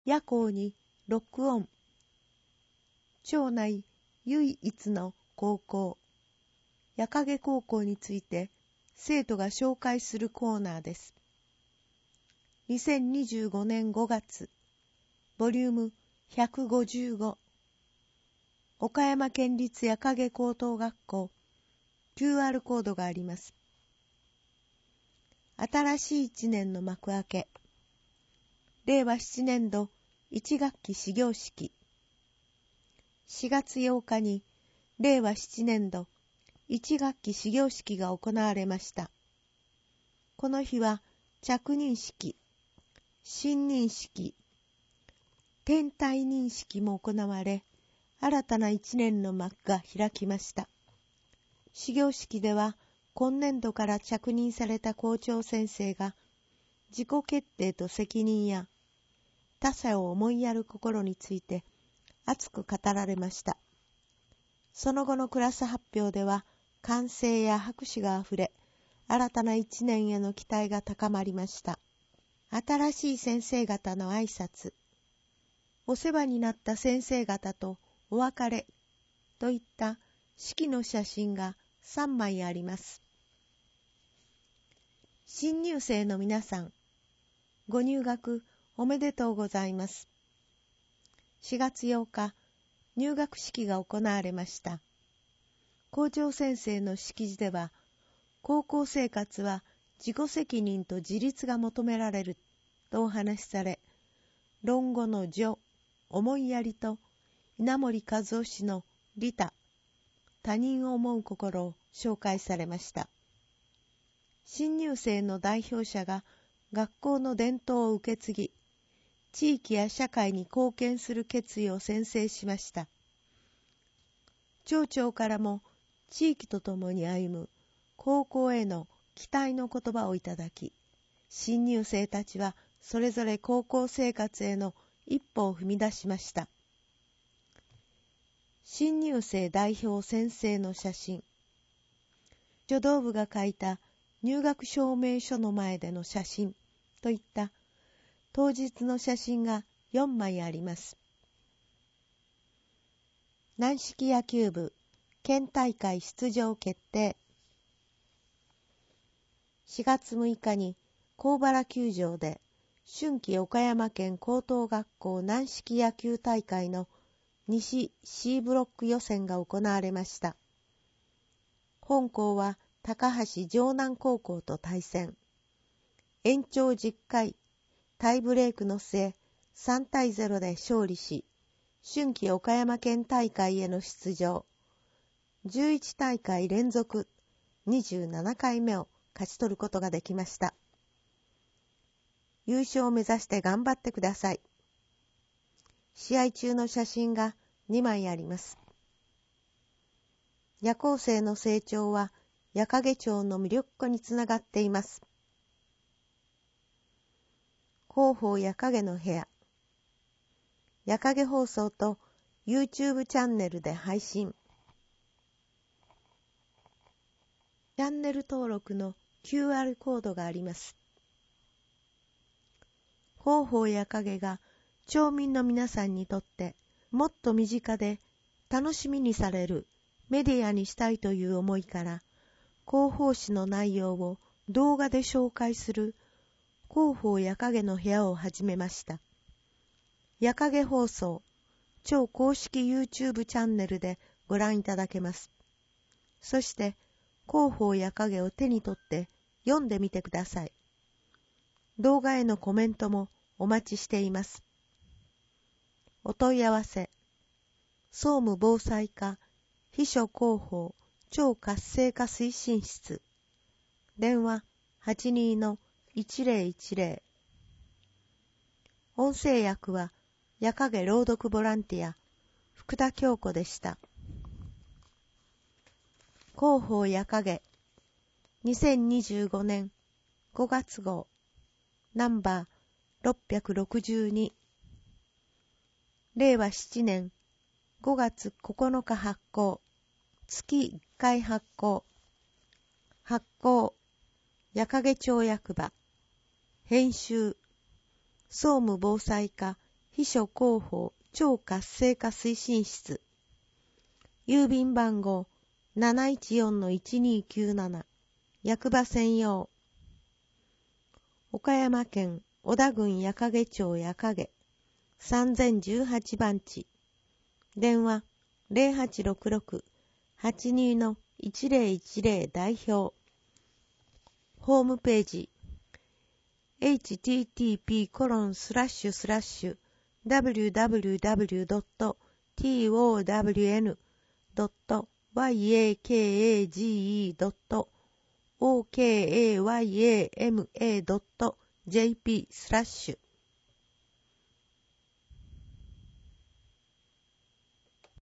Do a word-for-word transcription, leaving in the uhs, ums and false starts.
夜行に録音。町内唯一の高校、矢影高校について生徒が紹介するコーナーです。にせんにじゅうごねんごがつ、ボリュームひゃくごじゅうご、岡山県立矢影高等学校、キューアール コードがあります。新しい一年の幕開け、れいわななねんどいち学期始業式。しがつようかにれいわななねんどいち学期始業式が行われました。この日は着任式、新任式、転隊任式も行われ、新たな一年の幕が開きました。始業式では今年度から着任された校長先生が自己決定と責任や他者を思いやる心について熱く語られました。その後のクラス発表では歓声や拍手があふれ、新たな一年への期待が高まりました。新しい先生方の挨拶、お世話になった先生方とお別れといった式の写真がさんまいあります。新入生の皆さん、ご入学おめでとうございます。しがつようか、入学式が行われました。校長先生の式辞では、高校生活は自己責任と自立が求められるとお話しされ、論語の序、思いやりと稲盛和夫氏の利他、他人を思う心を紹介されました。新入生の代表者が学校の伝統を受け継ぎ、地域や社会に貢献する決意を宣誓しました。町長からも地域とともに歩む高校への期待の言葉をいただき、新入生たちはそれぞれ高校生活への一歩を踏み出しました。新入生代表宣誓の写真、書道部が書いた入学証明書の前での写真といった当日の写真がよんまいあります。軟式野球部県大会出場決定。しがつむいかに高原球場で春季岡山県高等学校軟式野球大会の西 C ブロック予選が行われました。本校は高橋城南高校と対戦。延長じゅっかい、タイブレークの末、さんたいゼロで勝利し、春季岡山県大会への出場、じゅういちたいかい連続にじゅうななかいめを勝ち取ることができました。優勝を目指して頑張ってください。試合中の写真がにまいあります。夜行生の成長は矢影町の魅力につながっています。広報矢影の部屋、矢影放送と YouTube チャンネルで配信。チャンネル登録の キューアール コードがあります。広報矢影が町民の皆さんにとってもっと身近で楽しみにされるメディアにしたいという思いから、広報誌の内容を動画で紹介する広報矢影の部屋を始めました。矢影放送、町公式 YouTube チャンネルでご覧いただけます。そして広報矢影を手に取って読んでみてください。動画へのコメントもお待ちしています。お問い合わせ、総務防災課秘書広報町活性化推進室、電話 はちにーのいちぜろいちぜろ、音声訳は矢影朗読ボランティア福田京子でした。広報矢影にせんにじゅうごねんごがつごうナンバーろっぴゃくろくじゅうに、れいわななねんごがつここのか発行、月いっかい発行、発行矢影町役場、編集総務防災課秘書広報超活性化推進室、郵便番号 なないちよんのいちにきゅうなな 役場専用、岡山県小田郡矢掛町矢掛さんぜんじゅうはちばんち、電話 ゼロはちろくろく はちに のいちぜろいちぜろ 代表、ホームページ エイチティーティーピーコロンスラッシュスラッシュダブリューダブリューダブリュードットトワンドットワイエーケーエージーイードットオーケーエーワイエーエムエードットジェーピー スラッシュ